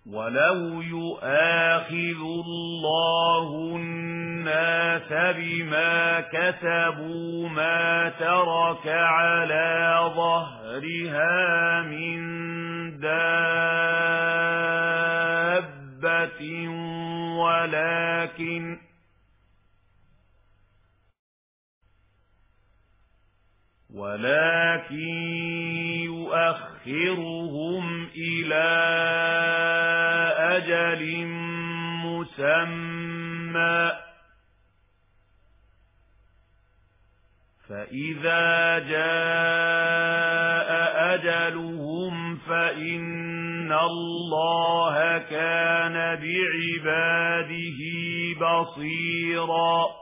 ولو يؤاخذ الله الناس بما كسبوا ما ترك على ظهرها من دابة ولكن يؤخرهم إلى أجل مسمى فإذا جاء أجلهم فإن الله كان بعباده بصيرا.